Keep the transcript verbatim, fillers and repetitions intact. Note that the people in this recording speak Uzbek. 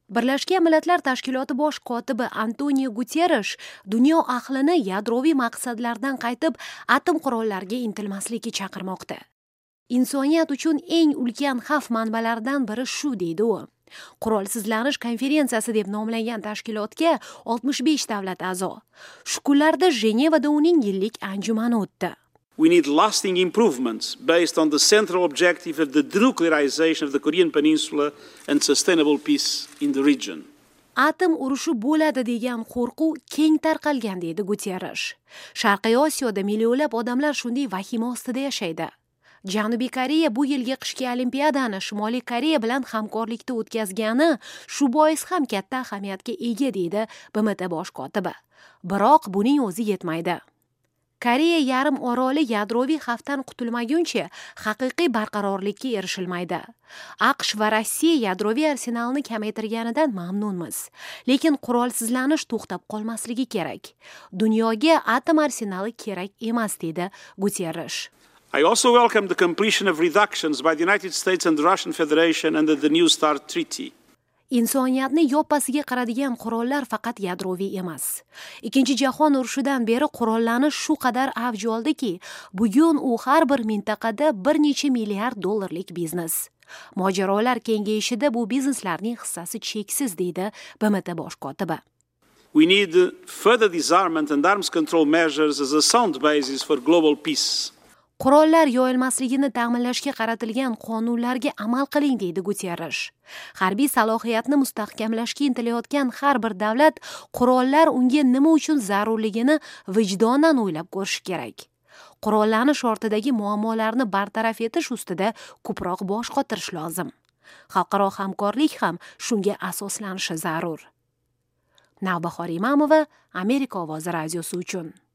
Birlashgan Millatlar Tashkiloti bosh kotibi Antonio Guterres dunyo ahlini yadroviy maqsadlardan qaytib atom qurollariga intilmaslikka chaqirmoqda. Insoniyat uchun eng ulkan xavf manbalaridan biri shu deydi u. Qurolsizlanish konferensiyasi deb nomlangan tashkilotga oltmish besh davlat a'zo. Shu kunlarda Jenevada uning yillik anjumani o'tdi. We need lasting improvements based on the central objective of the denuclearization of the Korean Peninsula and sustainable peace in the region. Atom urushi bo'ladi degan qo'rquv keng tarqalgan deydi Guterres. Sharqiy Osiyoda millionlab odamlar shunday vahima ostida yashaydi. Janubiy Koreya bu yilgi qishki olimpiadani Shimoliy Koreya bilan hamkorlikda o'tkazgani shu bois ham katta ahamiyatga ega deydi B M T bosh kotibi. Biroq buning o'zi yetmaydi. Koreya yarim oroli yadroviy xavfdan qutulmaguncha haqiqiy barqarorlikka erishilmaydi. AQSh va Rossiya yadroviy arsenalni kamaytirganidan mamnunmiz, lekin qurolsizlanish to'xtab qolmasligi kerak. Dunyoga atom arsenali kerak emas dedi Guterres. I also welcome the completion of reductions by the United States and the Russian Federation under the New START Treaty. Insoniyatni yoppasiga qaradigan qurollar faqat yadroviy emas. Ikkinchi jahon urushidan beri qurollanish shu qadar avj oldiki, bugun u har bir mintaqada bir necha milliard dollarlik biznes. Mojarolar kengayishida bu bizneslarning hissasi cheksiz deydi B M T bosh kotibi. We need further disarmament and arms control measures as a sound basis for global peace. Qurollar yoyilmasligini ta'minlashga qaratilgan qonunlarga amal qiling deydi Guterres. Harbiy salohiyatni mustahkamlashga intilayotgan har bir davlat qurollar unga nima uchun zarurligini vijdonan o'ylab ko'rishi kerak. Qurollanish ortidagi muammolarni bartaraf etish ustida ko'proq bosh qotirish lozim. Xalqaro hamkorlik ham shunga asoslanishi zarur. Navbahor Imamova, Amerika ovozi radiosi uchun.